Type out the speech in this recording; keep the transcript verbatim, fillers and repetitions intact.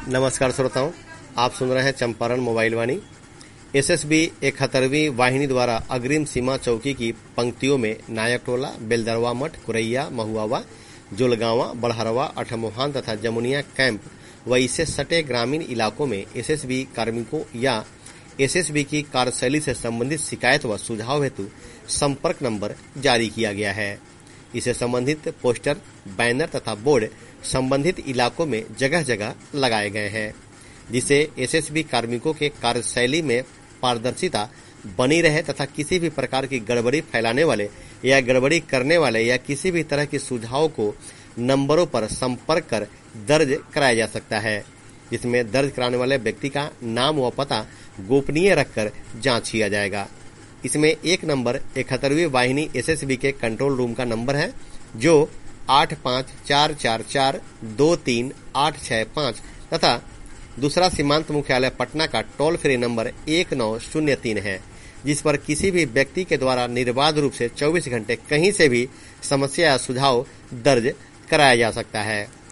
नमस्कार श्रोताओं, आप सुन रहे हैं चंपारण मोबाइल वाणी। एसएसबी इकहत्तरवीं वाहिनी द्वारा अग्रिम सीमा चौकी की पंक्तियों में नायकटोला, बेलदरवा मठ, कुरैया, महुआवा, जोलगांवा, बड़हरवा, अठमोहान तथा जमुनिया कैंप व इससे सटे ग्रामीण इलाकों में एसएसबी कार्मिकों या एसएसबी की कार्यशैली से संबंधित शिकायत व सुझाव हेतु संपर्क नंबर जारी किया गया है। इससे संबंधित पोस्टर, बैनर तथा बोर्ड संबंधित इलाकों में जगह जगह लगाए गए हैं, जिससे एसएसबी कार्मिकों के कार्यशैली में पारदर्शिता बनी रहे तथा किसी भी प्रकार की गड़बड़ी फैलाने वाले या गड़बड़ी करने वाले या किसी भी तरह के सुझाव को नंबरों पर संपर्क कर दर्ज कराया जा सकता है, जिसमें दर्ज कराने वाले व्यक्ति का नाम व पता गोपनीय रखकर जांच किया जाएगा। इसमें एक नंबर इकहत्तरवीं वाहिनी एसएसबी के कंट्रोल रूम का नंबर है, जो आठ पाँच चार चार चार दो तीन आठ छह पाँच तथा दूसरा सीमांत मुख्यालय पटना का टोल फ्री नंबर एक नौ शून्य तीन है, जिस पर किसी भी व्यक्ति के द्वारा निर्बाध रूप से चौबीस घंटे कहीं से भी समस्या या सुझाव दर्ज कराया जा सकता है।